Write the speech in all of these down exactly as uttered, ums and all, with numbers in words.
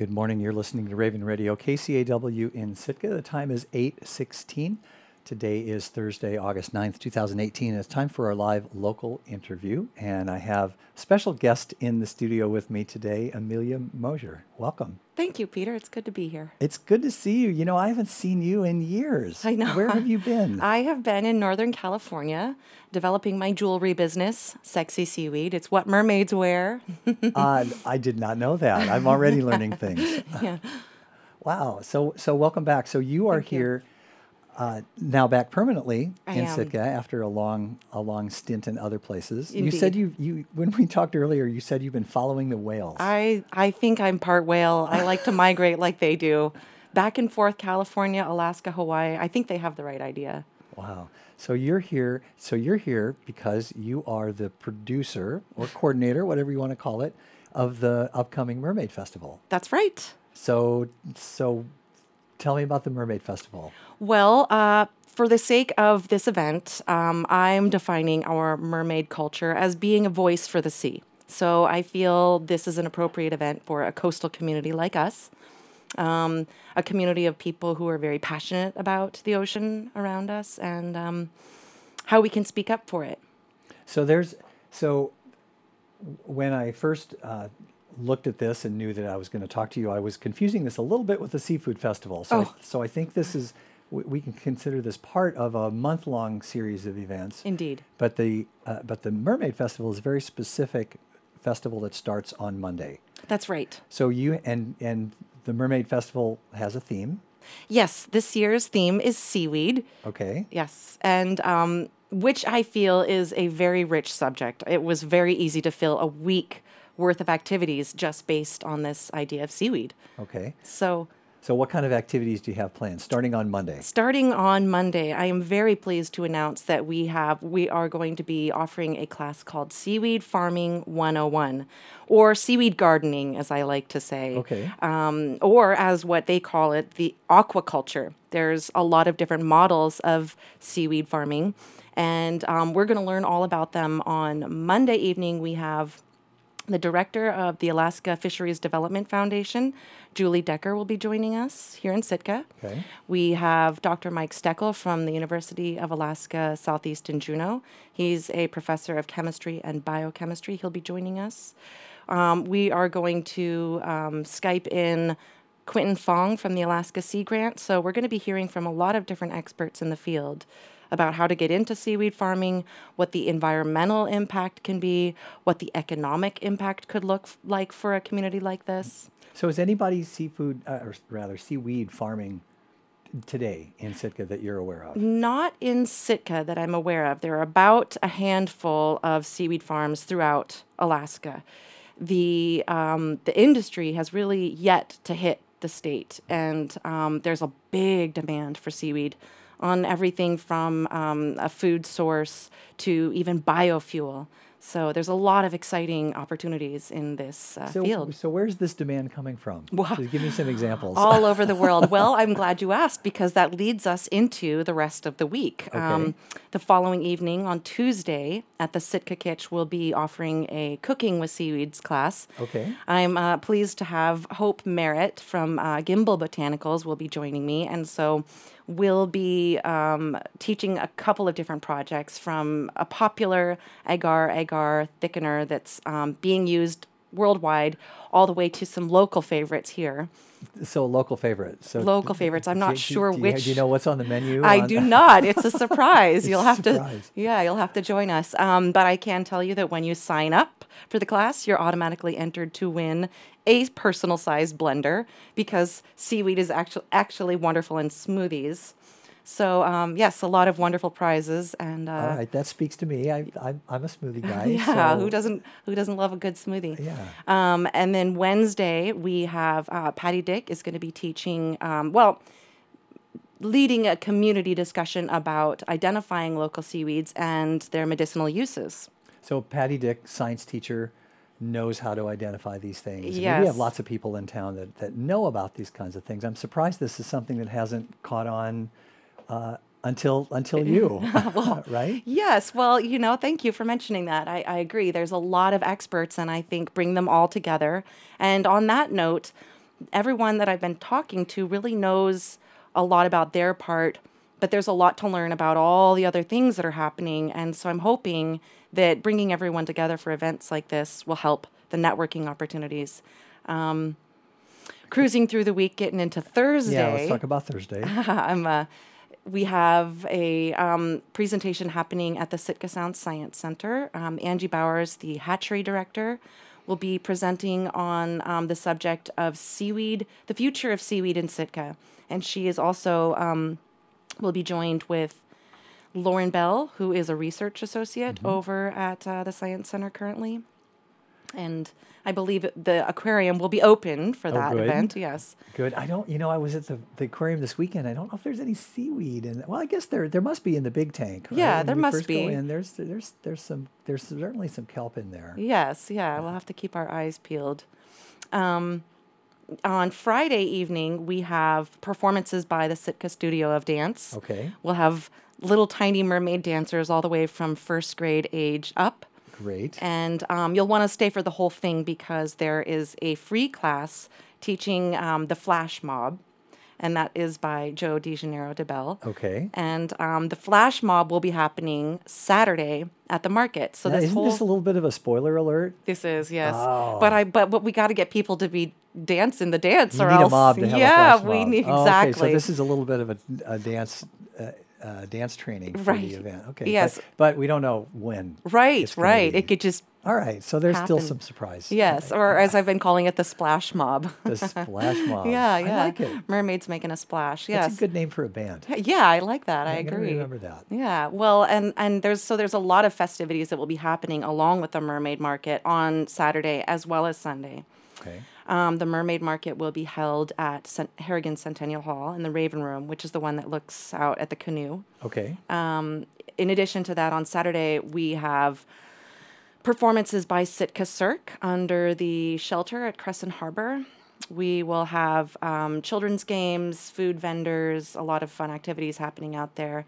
Good morning. You're listening to Raven Radio, K C A W in Sitka. The time is eight sixteen. Today is Thursday, August ninth, two thousand eighteen. It's time for our live local interview. And I have a special guest in the studio with me today, Amelia Mosier. Welcome. Thank you, Peter. It's good to be here. It's good to see you. You know, I haven't seen you in years. I know. Where have you been? I have been in Northern California developing my jewelry business, Sexy Seaweed. It's what mermaids wear. uh, I did not know that. I'm already learning things. Yeah. Wow. So, so welcome back. So you are Thank you. here uh, now back permanently I in am. Sitka after a long, a long stint in other places. You Indeed. said you, you, when we talked earlier, you said you've been following the whales. I, I think I'm part whale. I like to migrate like they do. Back and forth, California, Alaska, Hawaii. I think they have the right idea. Wow. So you're here. So you're here because you are the producer or coordinator, whatever you want to call it, of the upcoming Mermaid Festival. That's right. So, so tell me about the Mermaid Festival. Well, uh, for the sake of this event, um, I'm defining our mermaid culture as being a voice for the sea. So I feel this is an appropriate event for a coastal community like us, um, a community of people who are very passionate about the ocean around us and um, how we can speak up for it. So there's, so when I first uh, looked at this and knew that I was going to talk to you, I was confusing this a little bit with the Seafood Festival. So, Oh. I, so I think this is, we, we can consider this part of a month-long series of events. Indeed. But the, uh, but the Mermaid Festival is a very specific festival that starts on Monday. That's right. So you, and, and the Mermaid Festival has a theme. Yes, this year's theme is seaweed. Okay. Yes, and um, which I feel is a very rich subject. It was very easy to fill a week worth of activities just based on this idea of seaweed. Okay. So So what kind of activities do you have planned starting on Monday? starting on Monday, I am very pleased to announce that we have we are going to be offering a class called Seaweed Farming one oh one, or seaweed gardening, as I like to say. Okay. Um, or as what they call it, the aquaculture. There's a lot of different models of seaweed farming, and um, we're going to learn all about them on Monday evening. We have the director of the Alaska Fisheries Development Foundation, Julie Decker, will be joining us here in Sitka. Okay. We have Doctor Mike Steckel from the University of Alaska Southeast in Juneau. He's a professor of chemistry and biochemistry. He'll be joining us. Um, we are going to um, Skype in Quentin Fong from the Alaska Sea Grant. So we're going to be hearing from a lot of different experts in the field about how to get into seaweed farming, what the environmental impact can be, what the economic impact could look f- like for a community like this. So is anybody seafood, uh, or rather seaweed farming today in Sitka that you're aware of? Not in Sitka that I'm aware of. There are about a handful of seaweed farms throughout Alaska. The um, the industry has really yet to hit the state, and um, there's a big demand for seaweed on everything from um, a food source to even biofuel. So there's a lot of exciting opportunities in this uh, So, field. so where's this demand coming from? Wow. Just give me some examples. All over the world. Well, I'm glad you asked because that leads us into the rest of the week. Okay. The following evening on Tuesday at the Sitka Kitch, we'll be offering a Cooking with Seaweeds class. Okay. I'm uh, pleased to have Hope Merritt from uh, Gimbal Botanicals will be joining me. And so we'll be um, teaching a couple of different projects from a popular agar-agar thickener that's um, being used worldwide all the way to some local favorites here. So local favorite. So Local favorites. I'm do- not do- sure do you, which. Do you know what's on the menu? I on- do not. It's a surprise. It's You'll a have surprise. to, yeah, you'll have to join us. Um, but I can tell you that when you sign up for the class, you're automatically entered to win a personal-sized blender because seaweed is actually actually wonderful in smoothies. So um, yes, a lot of wonderful prizes, and uh, All right, that speaks to me. I, I, I'm a smoothie guy. yeah, so- who doesn't who doesn't love a good smoothie? Yeah. Um, and then Wednesday we have uh, Patty Dick is going to be teaching. Um, well. leading a community discussion about identifying local seaweeds and their medicinal uses. So Patty Dick, science teacher, knows how to identify these things. And We Yes. have lots of people in town that, that know about these kinds of things. I'm surprised this is something that hasn't caught on uh, until until you, right? Yes, well, you know, thank you for mentioning that. I, I agree. There's a lot of experts, and I think bring them all together. And on that note, everyone that I've been talking to really knows a lot about their part, but there's a lot to learn about all the other things that are happening. And so I'm hoping that bringing everyone together for events like this will help the networking opportunities. Um, cruising through the week, getting into Thursday. Yeah, let's talk about Thursday. I'm, uh, we have a um, presentation happening at the Sitka Sound Science Center. Um, Angie Bowers, the hatchery director, will be presenting on um, the subject of seaweed, the future of seaweed in Sitka. And she is also um, will be joined with Lauren Bell, who is a research associate mm-hmm. over at uh, the Science Center currently. And I believe the aquarium will be open for oh, that good. event. Yes. Good. I don't, you know, I was at the, the aquarium this weekend. I don't know if there's any seaweed in. Well, I guess there there must be in the big tank. Right? Yeah, when there you must first be. Go in, there's there's there's some there's certainly some kelp in there. Yes. Yeah. We'll have to keep our eyes peeled. Um, on Friday evening, we have performances by the Sitka Studio of Dance. Okay. We'll have little tiny mermaid dancers all the way from first grade age up. Great. And um, you'll want to stay for the whole thing because there is a free class teaching um, the flash mob, and that is by Joe DeGaneiro de Bell. Okay. And um, the flash mob will be happening Saturday at the market. So now, this isn't whole this a little bit of a spoiler alert? This is yes, oh. but I but, but we got to get people to be dancing the dance, you or need else a mob to have yeah, a flash we mob. need oh, exactly. Okay, so this is a little bit of a, a dance. Uh, Uh, dance training for right. the event. Okay. Yes. But, but we don't know when. Right, right. Be. It could just All right. So there's happen. still some surprise. Yes, or as I've been calling it, the splash mob. The splash mob. yeah, yeah. I like it. Mermaids making a splash. Yes. That's a good name for a band. Yeah, I like that. I I'm gonna agree. remember that. Yeah. Well, and and there's so there's a lot of festivities that will be happening along with the Mermaid Market on Saturday as well as Sunday. Okay. Um, the Mermaid Market will be held at Cent- Harrigan Centennial Hall in the Raven Room, which is the one that looks out at the canoe. Okay. Um, in addition to that, on Saturday, we have performances by Sitka Cirque under the shelter at Crescent Harbor. We will have um, children's games, food vendors, a lot of fun activities happening out there.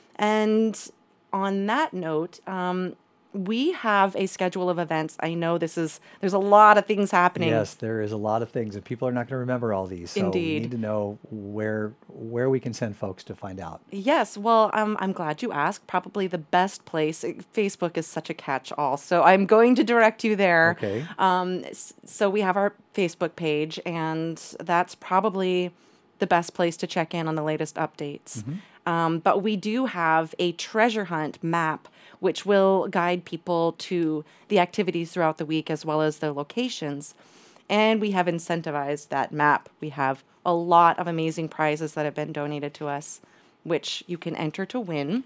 And on that note, um, we have a schedule of events. I know this is, there's a lot of things happening. Yes, there is a lot of things, and people are not going to remember all these. So Indeed. we need to know where where we can send folks to find out. Yes, well, um, I'm glad you asked. Probably the best place. Facebook is such a catch-all, so I'm going to direct you there. Okay. Um, so we have our Facebook page, and that's probably the best place to check in on the latest updates. Mm-hmm. Um, but we do have a treasure hunt map, which will guide people to the activities throughout the week as well as the locations. And we have incentivized that map. We have a lot of amazing prizes that have been donated to us, which you can enter to win.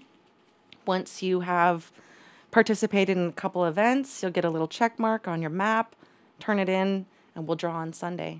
Once you have participated in a couple events, you'll get a little check mark on your map, turn it in, and we'll draw on Sunday.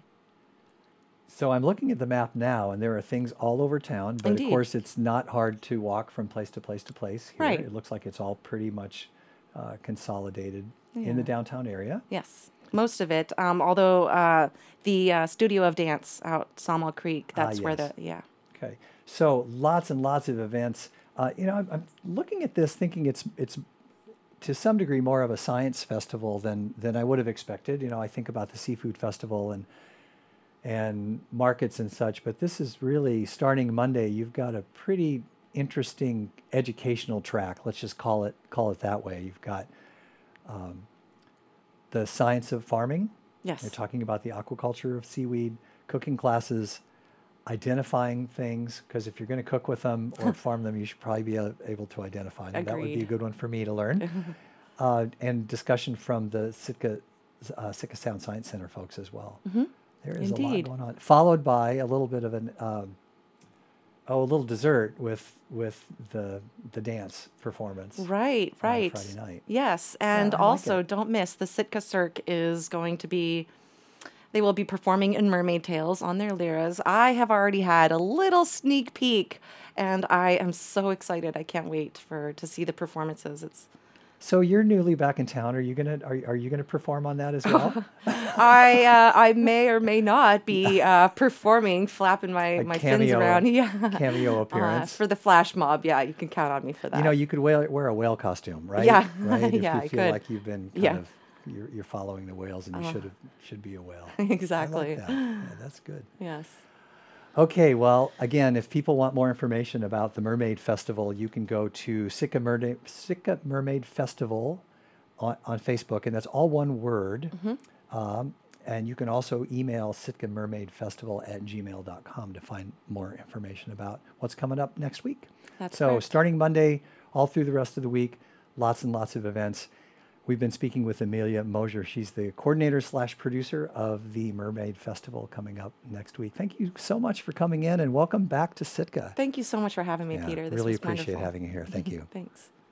So I'm looking at the map now, and there are things all over town. But Indeed. of course, it's not hard to walk from place to place to place here. Right. It looks like it's all pretty much uh, consolidated Yeah. in the downtown area. Yes, most of it. Um, although uh, the uh, Studio of Dance out Sawmill Creek, Ah, that's where the, yes. yeah. Okay. So lots and lots of events. Uh, you know, I'm, I'm looking at this, thinking it's it's to some degree more of a science festival than than I would have expected. You know, I think about the seafood festival and and markets and such, but this is really starting Monday. You've got a pretty interesting educational track. Let's just call it call it that way. You've got um, the science of farming. Yes. They're talking about the aquaculture of seaweed, cooking classes, identifying things, because if you're going to cook with them or farm them, you should probably be a- able to identify them. That would be a Agreed. good one for me to learn. uh, and discussion from the Sitka, uh, Sitka Sound Science Center folks as well. Mm-hmm. There is Indeed. a lot going on. Followed by a little bit of an um, oh, a little dessert with with the the dance performance. Right, on right. Friday night. Yes, and I like also it. don't miss the Sitka Cirque is going to be. They will be performing in Mermaid Tales on their liras. I have already had a little sneak peek, and I am so excited. I can't wait for to see the performances. It's So you're newly back in town. Are you gonna are, are you gonna perform on that as well? I uh, I may or may not be uh, performing, flapping my, A my fins cameo- around. Yeah, cameo Uh, appearance. for the flash mob. Yeah, you can count on me for that. You know, you could wear, wear a whale costume, right? Yeah. Right. If Yeah, you I feel could. like you've been kind Yeah. of you're, you're following the whales, and you should have, should be a whale. Exactly. I like that. Yeah, that's good. Yes. Okay, well, again, if people want more information about the Mermaid Festival, you can go to Sitka Mermaid, Sitka Mermaid Festival on, on Facebook, and that's all one word. Um, and you can also email Sitka Mermaid Festival at gmail dot com to find more information about what's coming up next week. That's so correct. starting Monday, all through the rest of the week, lots and lots of events. We've been speaking with Amelia Mosier. She's the coordinator slash producer of the Mermaid Festival coming up next week. Thank you so much for coming in, and welcome back to Sitka. Thank you so much for having me, Yeah, Peter. This really was appreciate wonderful. having you here. Thank you. Thanks.